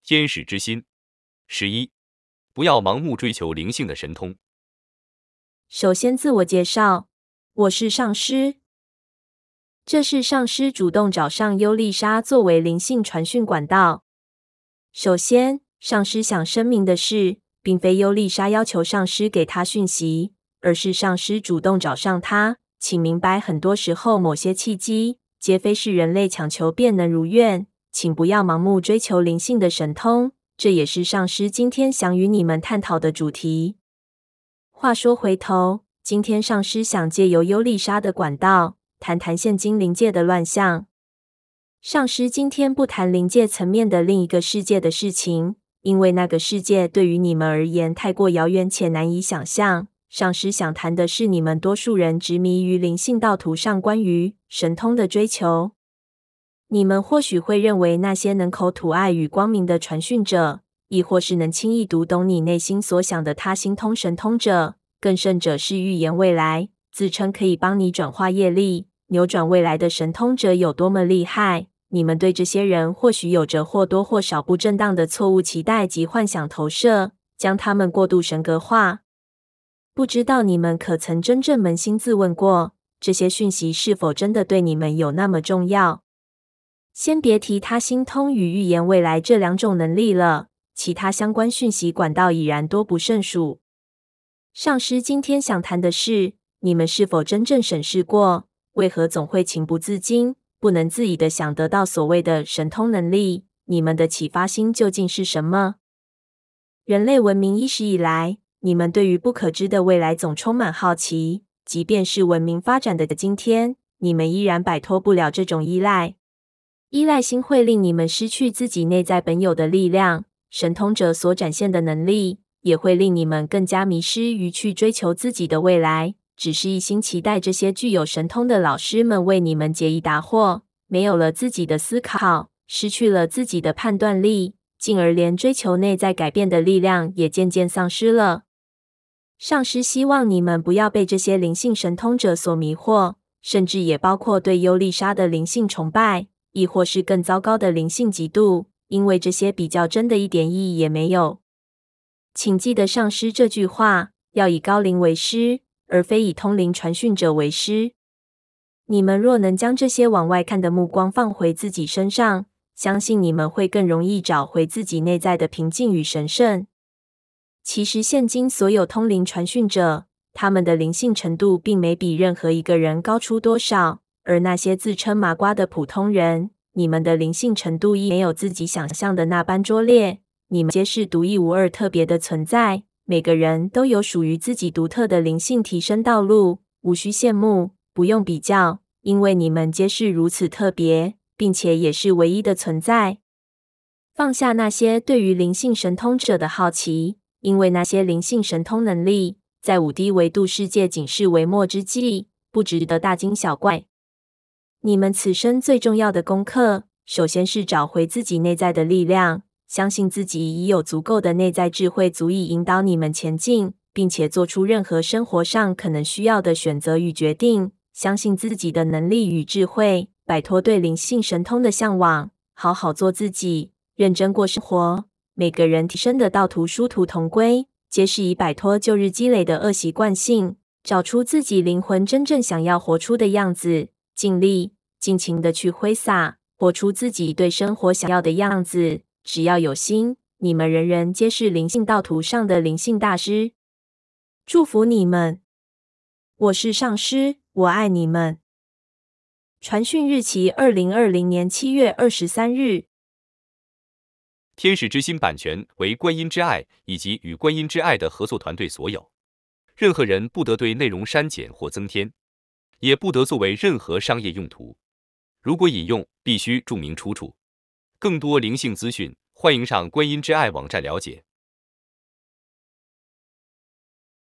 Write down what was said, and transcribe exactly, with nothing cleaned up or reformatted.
天使之心。十一，不要盲目追求灵性的神通。 首先自我介绍，我是上师。这是上师主动找上优丽莎作为灵性传讯管道。首先，上师想声明的是，并非优丽莎要求上师给她讯息，而是上师主动找上她。请明白，很多时候某些契机，皆非是人类强求便能如愿。请不要盲目追求灵性的神通，这也是上师今天想与你们探讨的主题。话说回头，今天上师想借由优丽莎的管道，谈谈现今灵界的乱象。上师今天不谈灵界层面的另一个世界的事情，因为那个世界对于你们而言太过遥远且难以想象。上师想谈的是你们多数人执迷于灵性道途上关于神通的追求。你们或许会认为那些能口吐爱与光明的传讯者，亦或是能轻易读懂你内心所想的他心通神通者，更甚者是预言未来，自称可以帮你转化业力、扭转未来的神通者有多么厉害。你们对这些人或许有着或多或少不正当的错误期待及幻想投射，将他们过度神格化。不知道你们可曾真正扪心自问过，这些讯息是否真的对你们有那么重要？先别提他心通与预言未来这两种能力了，其他相关讯息管道已然多不胜数。上师今天想谈的是，你们是否真正审视过，为何总会情不自禁、不能自已地想得到所谓的神通能力？你们的启发心究竟是什么？人类文明伊始以来，你们对于不可知的未来总充满好奇，即便是文明发展的今天，你们依然摆脱不了这种依赖。依赖心会令你们失去自己内在本有的力量，神通者所展现的能力，也会令你们更加迷失于去追求自己的未来，只是一心期待这些具有神通的老师们为你们解疑答惑，没有了自己的思考，失去了自己的判断力，进而连追求内在改变的力量也渐渐丧失了。上师希望你们不要被这些灵性神通者所迷惑，甚至也包括对优丽莎的灵性崇拜，亦或是更糟糕的灵性嫉妒，因为这些比较真的一点意义也没有。请记得上师这句话，要以高灵为师，而非以通灵传讯者为师。你们若能将这些往外看的目光放回自己身上，相信你们会更容易找回自己内在的平静与神圣。其实现今所有通灵传讯者，他们的灵性程度并没比任何一个人高出多少，而那些自称麻瓜的普通人，你们的灵性程度亦没有自己想象的那般拙劣。你们皆是独一无二特别的存在，每个人都有属于自己独特的灵性提升道路，无需羡慕，不用比较，因为你们皆是如此特别，并且也是唯一的存在。放下那些对于灵性神通者的好奇，因为那些灵性神通能力，在五低维度世界仅是微末之际，不值得大惊小怪。你们此生最重要的功课，首先是找回自己内在的力量，相信自己已有足够的内在智慧足以引导你们前进，并且做出任何生活上可能需要的选择与决定。相信自己的能力与智慧，摆脱对灵性神通的向往，好好做自己，认真过生活。每个人提升的道途殊途同归，皆是以摆脱旧日积累的恶习惯性，找出自己灵魂真正想要活出的样子，尽力尽情的去挥洒，活出自己对生活想要的样子。只要有心，你们人人皆是灵性道途上的灵性大师。祝福你们！我是上师，我爱你们。传讯日期二零二零年七月二十三日。 天使之心版权为观音之爱以及与观音之爱的合作团队所有，任何人不得对内容删减或增添，也不得作为任何商业用途。如果引用，必须注明出处。更多灵性资讯，欢迎上观音之爱网站了解。